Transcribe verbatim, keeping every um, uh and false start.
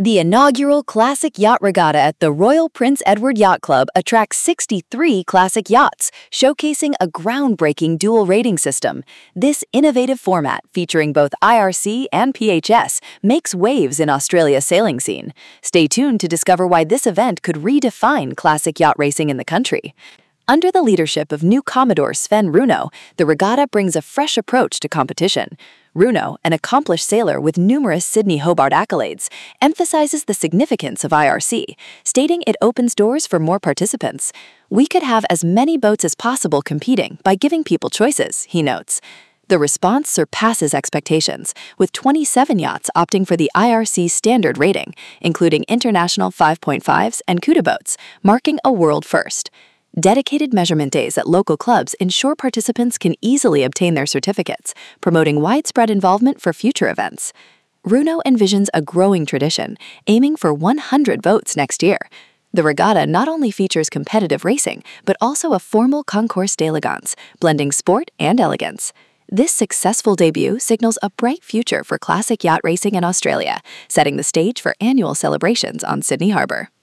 The inaugural Classic Yacht Regatta at the Royal Prince Edward Yacht Club attracts sixty-three classic yachts, showcasing a groundbreaking dual rating system. This innovative format, featuring both I R C and P H S, makes waves in Australia's sailing scene. Stay tuned to discover why this event could redefine classic yacht racing in the country. Under the leadership of new Commodore Sven Runo, the regatta brings a fresh approach to competition. Runo, an accomplished sailor with numerous Sydney Hobart accolades, emphasizes the significance of I R C, stating it opens doors for more participants. "We could have as many boats as possible competing by giving people choices," he notes. The response surpasses expectations, with twenty-seven yachts opting for the I R C standard rating, including international five point fives and CUDA boats, marking a world first. Dedicated measurement days at local clubs ensure participants can easily obtain their certificates, promoting widespread involvement for future events. Runo envisions a growing tradition, aiming for one hundred votes next year. The regatta not only features competitive racing, but also a formal concours d'elegance, blending sport and elegance. This successful debut signals a bright future for classic yacht racing in Australia, setting the stage for annual celebrations on Sydney Harbour.